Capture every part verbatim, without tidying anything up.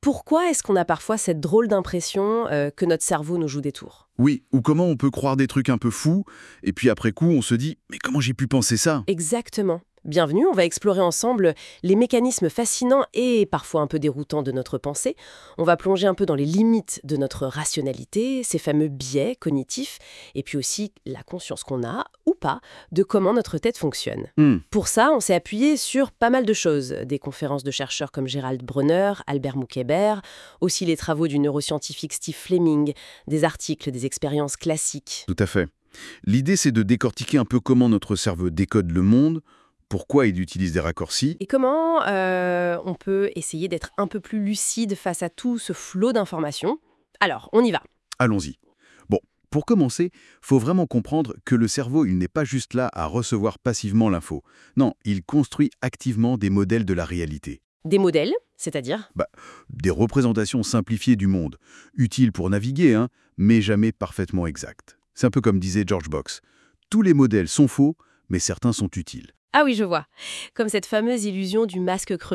Pourquoi est-ce qu'on a parfois cette drôle d'impression euh, que notre cerveau nous joue des tours? Oui, ou comment on peut croire des trucs un peu fous, et puis après coup, on se dit « Mais comment j'ai pu penser ça ?» Exactement. Bienvenue, on va explorer ensemble les mécanismes fascinants et parfois un peu déroutants de notre pensée. On va plonger un peu dans les limites de notre rationalité, ces fameux biais cognitifs, et puis aussi la conscience qu'on a, ou pas, de comment notre tête fonctionne. Hmm. Pour ça, on s'est appuyé sur pas mal de choses, des conférences de chercheurs comme Gerald Bronner, Albert Moukébert, aussi les travaux du neuroscientifique Steve Fleming, des articles, des expériences classiques. Tout à fait. L'idée, c'est de décortiquer un peu comment notre cerveau décode le monde, pourquoi il utilise des raccourcis. Et comment euh, on peut essayer d'être un peu plus lucide face à tout ce flot d'informations? Alors, on y va. Allons-y. Bon, pour commencer, faut vraiment comprendre que le cerveau, il n'est pas juste là à recevoir passivement l'info. Non, il construit activement des modèles de la réalité. Des modèles, c'est-à-dire? Bah, des représentations simplifiées du monde, utiles pour naviguer, hein, mais jamais parfaitement exactes. C'est un peu comme disait George Box. Tous les modèles sont faux, mais certains sont utiles. Ah oui, je vois. Comme cette fameuse illusion du masque creux.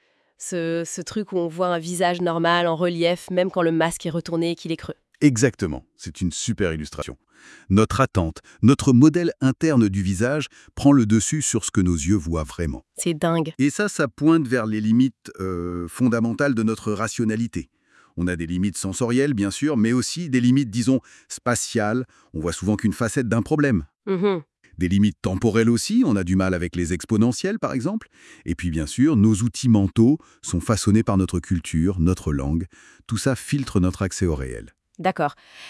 Ce, ce truc où on voit un visage normal en relief, même quand le masque est retourné et qu'il est creux. Exactement, c'est une super illustration. Notre attente, notre modèle interne du visage prend le dessus sur ce que nos yeux voient vraiment. C'est dingue. Et ça, ça pointe vers les limites euh, fondamentales de notre rationalité. On a des limites sensorielles, bien sûr, mais aussi des limites, disons, spatiales. On voit souvent qu'une facette d'un problème. Mhm. Des limites temporelles aussi, on a du mal avec les exponentielles, par exemple. Et puis, bien sûr, nos outils mentaux sont façonnés par notre culture, notre langue. Tout ça filtre notre accès au réel. D'accord.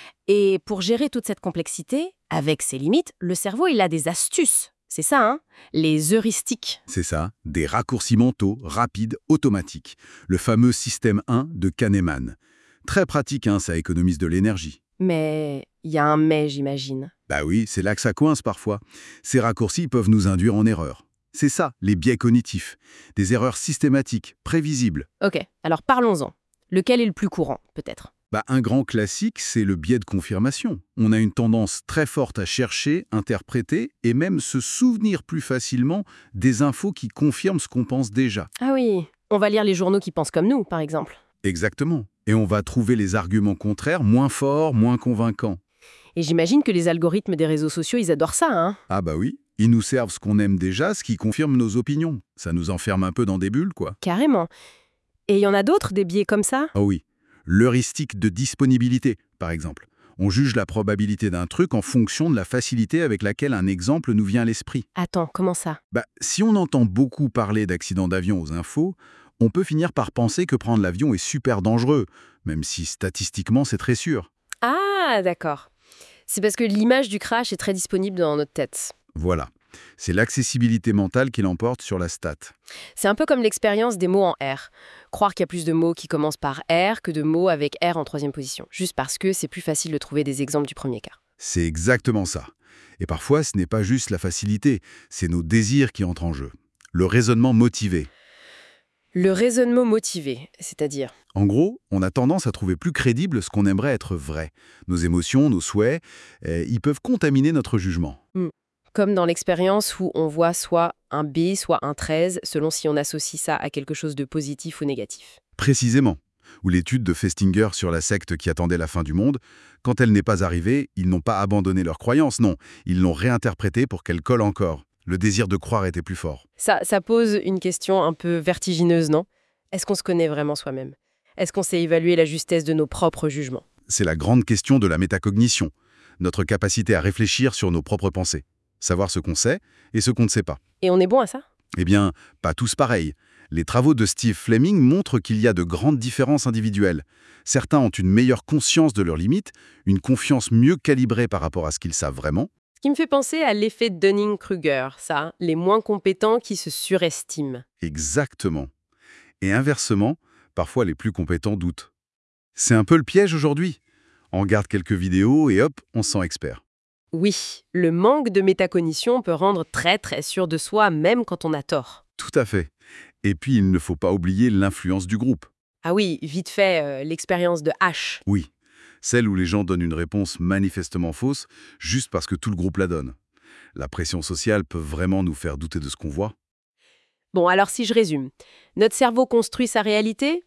Et pour gérer toute cette complexité, avec ses limites, le cerveau, il a des astuces. C'est ça, hein? Les heuristiques. C'est ça, des raccourcis mentaux, rapides, automatiques. Le fameux système un de Kahneman. Très pratique, hein, ça économise de l'énergie. Mais il y a un mais, j'imagine. Bah oui, c'est là que ça coince parfois. Ces raccourcis peuvent nous induire en erreur. C'est ça, les biais cognitifs. Des erreurs systématiques, prévisibles. Ok, alors parlons-en. Lequel est le plus courant, peut-être? Bah, un grand classique, c'est le biais de confirmation. On a une tendance très forte à chercher, interpréter et même se souvenir plus facilement des infos qui confirment ce qu'on pense déjà. Ah oui, on va lire les journaux qui pensent comme nous, par exemple. Exactement. Et on va trouver les arguments contraires moins forts, moins convaincants. Et j'imagine que les algorithmes des réseaux sociaux, ils adorent ça, hein? Ah bah oui, ils nous servent ce qu'on aime déjà, ce qui confirme nos opinions. Ça nous enferme un peu dans des bulles, quoi. Carrément. Et il y en a d'autres, des biais comme ça? Ah oui. L'heuristique de disponibilité, par exemple. On juge la probabilité d'un truc en fonction de la facilité avec laquelle un exemple nous vient à l'esprit. Attends, comment ça? Bah, si on entend beaucoup parler d'accidents d'avion aux infos, on peut finir par penser que prendre l'avion est super dangereux, même si statistiquement c'est très sûr. Ah, d'accord. C'est parce que l'image du crash est très disponible dans notre tête. Voilà. C'est l'accessibilité mentale qui l'emporte sur la stat. C'est un peu comme l'expérience des mots en R. Croire qu'il y a plus de mots qui commencent par R que de mots avec R en troisième position, juste parce que c'est plus facile de trouver des exemples du premier cas. C'est exactement ça. Et parfois, ce n'est pas juste la facilité, c'est nos désirs qui entrent en jeu. Le raisonnement motivé. Le raisonnement motivé, c'est-à-dire? En gros, on a tendance à trouver plus crédible ce qu'on aimerait être vrai. Nos émotions, nos souhaits, eh, ils peuvent contaminer notre jugement. Hmm. Comme dans l'expérience où on voit soit un B, soit un treize, selon si on associe ça à quelque chose de positif ou négatif. Précisément. Ou l'étude de Festinger sur la secte qui attendait la fin du monde, quand elle n'est pas arrivée, ils n'ont pas abandonné leur croyance, non. Ils l'ont réinterprétée pour qu'elle colle encore. Le désir de croire était plus fort. Ça, ça pose une question un peu vertigineuse, non? Est-ce qu'on se connaît vraiment soi-même? Est-ce qu'on sait évaluer la justesse de nos propres jugements? C'est la grande question de la métacognition, notre capacité à réfléchir sur nos propres pensées, savoir ce qu'on sait et ce qu'on ne sait pas. Et on est bon à ça? Eh bien, pas tous pareils. Les travaux de Steve Fleming montrent qu'il y a de grandes différences individuelles. Certains ont une meilleure conscience de leurs limites, une confiance mieux calibrée par rapport à ce qu'ils savent vraiment. Ce qui me fait penser à l'effet Dunning-Kruger, ça, les moins compétents qui se surestiment. Exactement. Et inversement, parfois les plus compétents doutent. C'est un peu le piège aujourd'hui. On regarde quelques vidéos et hop, on se sent expert. Oui, le manque de métacognition peut rendre très très sûr de soi, même quand on a tort. Tout à fait. Et puis, il ne faut pas oublier l'influence du groupe. Ah oui, vite fait, euh, l'expérience de H. Oui, celle où les gens donnent une réponse manifestement fausse juste parce que tout le groupe la donne. La pression sociale peut vraiment nous faire douter de ce qu'on voit. Bon, alors si je résume, notre cerveau construit sa réalité,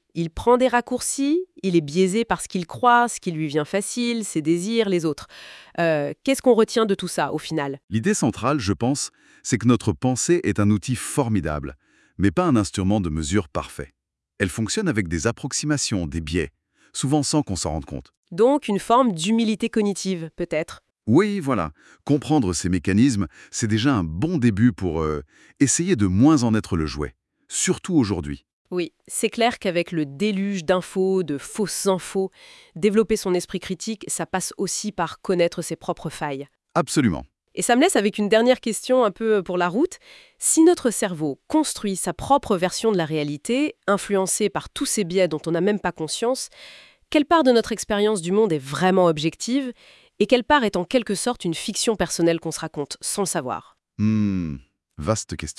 Il prend des raccourcis, il est biaisé par ce qu'il croit, ce qui lui vient facile, ses désirs, les autres. Euh, Qu'est-ce qu'on retient de tout ça, au final? L'idée centrale, je pense, c'est que notre pensée est un outil formidable, mais pas un instrument de mesure parfait. Elle fonctionne avec des approximations, des biais, souvent sans qu'on s'en rende compte. Donc, une forme d'humilité cognitive, peut-être. Oui, voilà. Comprendre ces mécanismes, c'est déjà un bon début pour euh, essayer de moins en être le jouet, surtout aujourd'hui. Oui, c'est clair qu'avec le déluge d'infos, de fausses infos, développer son esprit critique, ça passe aussi par connaître ses propres failles. Absolument. Et ça me laisse avec une dernière question un peu pour la route. Si notre cerveau construit sa propre version de la réalité, influencée par tous ces biais dont on n'a même pas conscience, quelle part de notre expérience du monde est vraiment objective et quelle part est en quelque sorte une fiction personnelle qu'on se raconte sans le savoir? Hmm, vaste question.